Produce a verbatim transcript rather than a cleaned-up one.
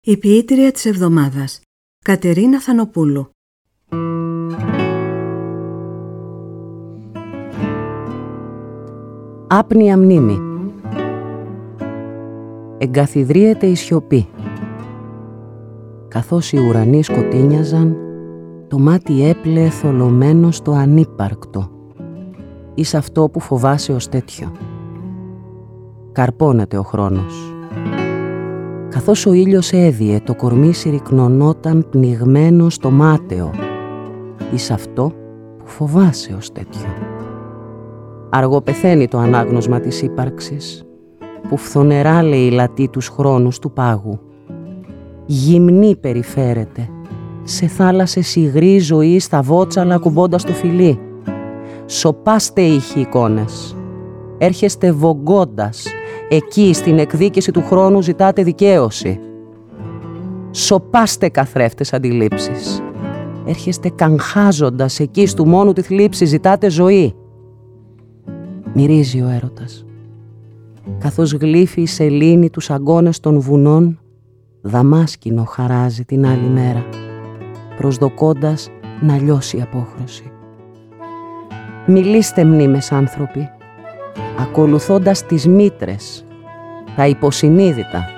Η ποιήτρια της εβδομάδας, Κατερίνα Θανοπούλου. Άπνοια μνήμη. Εγκαθιδρύεται η σιωπή. Καθώς οι ουρανοί σκοτίνιαζαν, το μάτι έπλεε θολωμένο στο ανύπαρκτο, εις αυτό που φοβάσαι ως τέτοιο. Καρπώνεται ο χρόνος. Καθώς ο ήλιος έδιε, το κορμί συρρυκνωνόταν πνιγμένο στο μάταιο, εις αυτό που φοβάσαι ως τέτοιο. Αργοπεθαίνει το ανάγνωσμα της ύπαρξης, που φθονερά λέει λατεί τους χρόνους του πάγου. Γυμνή περιφέρεται, σε θάλασσες υγρή ζωή στα βότσαλα κουμπώντας το φιλί. Σοπάστε ήχοι εικόνες, έρχεστε βογκώντας, εκεί στην εκδίκηση του χρόνου ζητάτε δικαίωση. Σοπάστε καθρέφτες αντιλήψεις, έρχεστε καγχάζοντας, εκεί στου μόνου τη θλίψη ζητάτε ζωή. Μυρίζει ο έρωτας, καθώς γλύφει η σελήνη τους αγκώνες των βουνών, δαμάσκηνο χαράζει την άλλη μέρα, προσδοκώντας να λιώσει η απόχρωση. Μιλήστε μνήμες άνθρωποι, ακολουθώντας τις μήτρες, τα υποσυνείδητα,